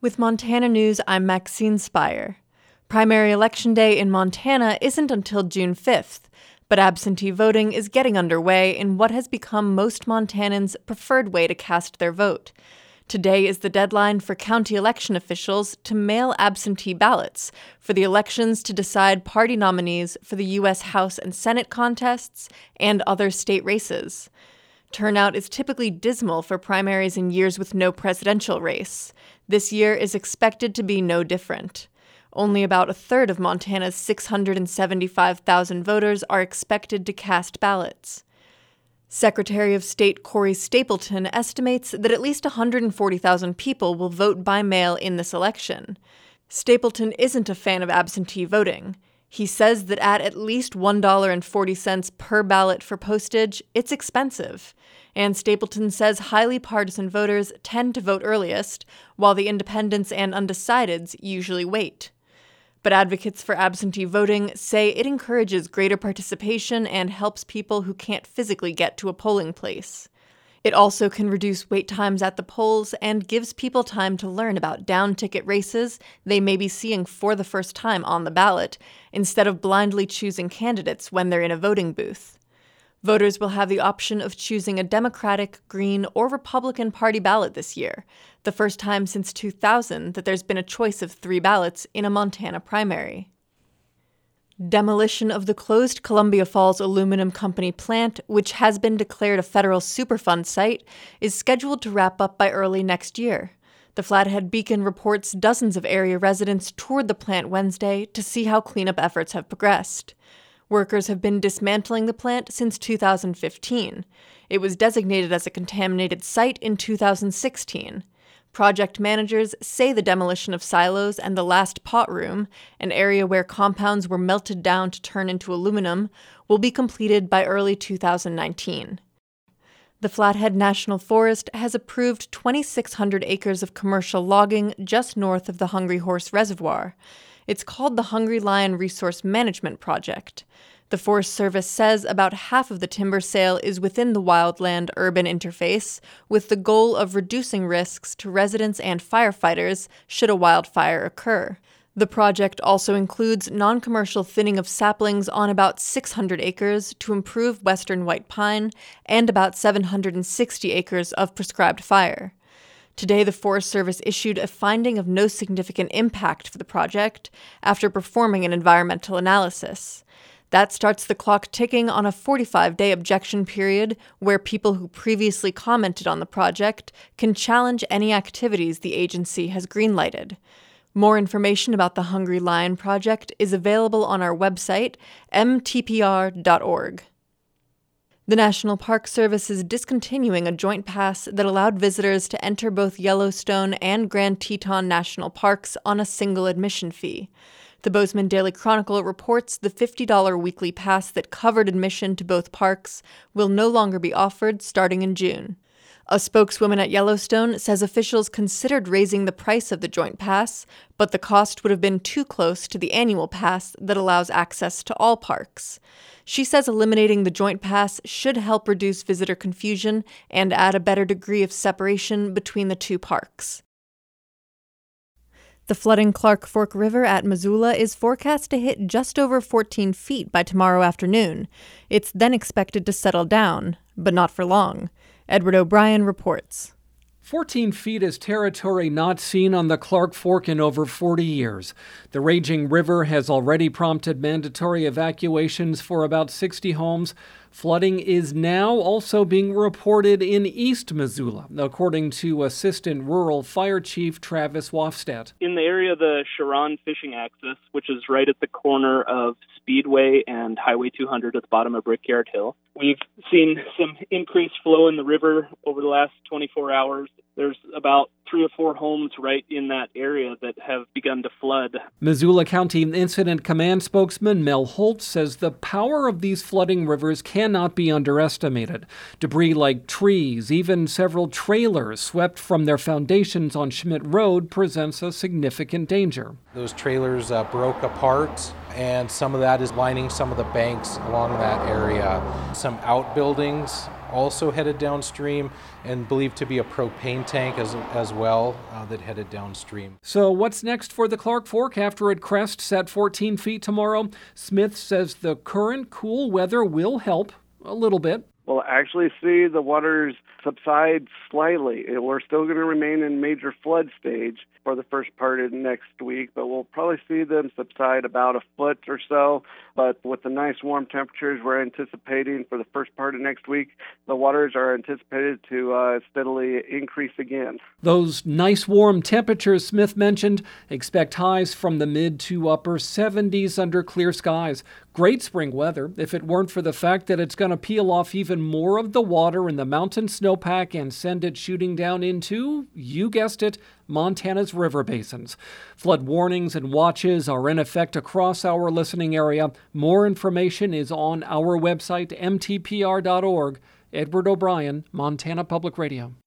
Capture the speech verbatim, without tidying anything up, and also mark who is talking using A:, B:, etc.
A: With Montana News, I'm Maxine Spire. Primary election day in Montana isn't until June fifth, but absentee voting is getting underway in what has become most Montanans' preferred way to cast their vote. Today is the deadline for county election officials to mail absentee ballots for the elections to decide party nominees for the U S House and Senate contests and other state races. Turnout is typically dismal for primaries in years with no presidential race. This year is expected to be no different. Only about a third of Montana's six hundred seventy-five thousand voters are expected to cast ballots. Secretary of State Corey Stapleton estimates that at least one hundred forty thousand people will vote by mail in this election. Stapleton isn't a fan of absentee voting. He says that at at least one dollar and forty cents per ballot for postage, it's expensive. And Stapleton says highly partisan voters tend to vote earliest, while the independents and undecideds usually wait. But advocates for absentee voting say it encourages greater participation and helps people who can't physically get to a polling place. It also can reduce wait times at the polls and gives people time to learn about down-ticket races they may be seeing for the first time on the ballot, instead of blindly choosing candidates when they're in a voting booth. Voters will have the option of choosing a Democratic, Green, or Republican Party ballot this year, the first time since two thousand that there's been a choice of three ballots in a Montana primary. Demolition of the closed Columbia Falls Aluminum Company plant, which has been declared a federal Superfund site, is scheduled to wrap up by early next year. The Flathead Beacon reports dozens of area residents toured the plant Wednesday to see how cleanup efforts have progressed. Workers have been dismantling the plant since two thousand fifteen. It was designated as a contaminated site in two thousand sixteen. Project managers say the demolition of silos and the last pot room, an area where compounds were melted down to turn into aluminum, will be completed by early two thousand nineteen. The Flathead National Forest has approved twenty-six hundred acres of commercial logging just north of the Hungry Horse Reservoir. It's called the Hungry Lion Resource Management Project. The Forest Service says about half of the timber sale is within the wildland-urban interface, with the goal of reducing risks to residents and firefighters should a wildfire occur. The project also includes non-commercial thinning of saplings on about six hundred acres to improve western white pine and about seven hundred sixty acres of prescribed fire. Today, the Forest Service issued a finding of no significant impact for the project after performing an environmental analysis. That starts the clock ticking on a forty-five day objection period where people who previously commented on the project can challenge any activities the agency has greenlighted. More information about the Hungry Lion Project is available on our website, m t p r dot org. The National Park Service is discontinuing a joint pass that allowed visitors to enter both Yellowstone and Grand Teton National Parks on a single admission fee. The Bozeman Daily Chronicle reports the fifty dollars weekly pass that covered admission to both parks will no longer be offered starting in June. A spokeswoman at Yellowstone says officials considered raising the price of the joint pass, but the cost would have been too close to the annual pass that allows access to all parks. She says eliminating the joint pass should help reduce visitor confusion and add a better degree of separation between the two parks. The flooding Clark Fork River at Missoula is forecast to hit just over fourteen feet by tomorrow afternoon. It's then expected to settle down, but not for long. Edward O'Brien reports.
B: fourteen feet is territory not seen on the Clark Fork in over forty years. The raging river has already prompted mandatory evacuations for about sixty homes. Flooding is now also being reported in East Missoula, according to Assistant Rural Fire Chief Travis Wofstadt.
C: In the area of the Sharon Fishing Axis, which is right at the corner of Speedway and Highway two hundred at the bottom of Brickyard Hill, we've seen some increased flow in the river over the last twenty-four hours. There's about three or four homes right in that area that have begun to flood.
B: Missoula County Incident Command spokesman Mel Holt says the power of these flooding rivers cannot be underestimated. Debris like trees, even several trailers swept from their foundations on Schmidt Road presents a significant danger.
D: Those trailers uh, broke apart and some of that is lining some of the banks along that area. Some outbuildings also headed downstream, and believed to be a propane tank as, as well uh, that headed downstream.
B: So what's next for the Clark Fork after it crests at fourteen feet tomorrow? Smith says the current cool weather will help a little bit.
E: We'll actually see the waters subside slightly. We're still going to remain in major flood stage for the first part of next week, but we'll probably see them subside about a foot or so. But with the nice warm temperatures we're anticipating for the first part of next week, the waters are anticipated to uh, steadily increase again.
B: Those nice warm temperatures Smith mentioned, expect highs from the mid to upper seventies under clear skies. Great spring weather if it weren't for the fact that it's going to peel off even more of the water in the mountain snowpack and send it shooting down into, you guessed it, Montana's river basins. Flood warnings and watches are in effect across our listening area. More information is on our website, m t p r dot org. Edward O'Brien, Montana Public Radio.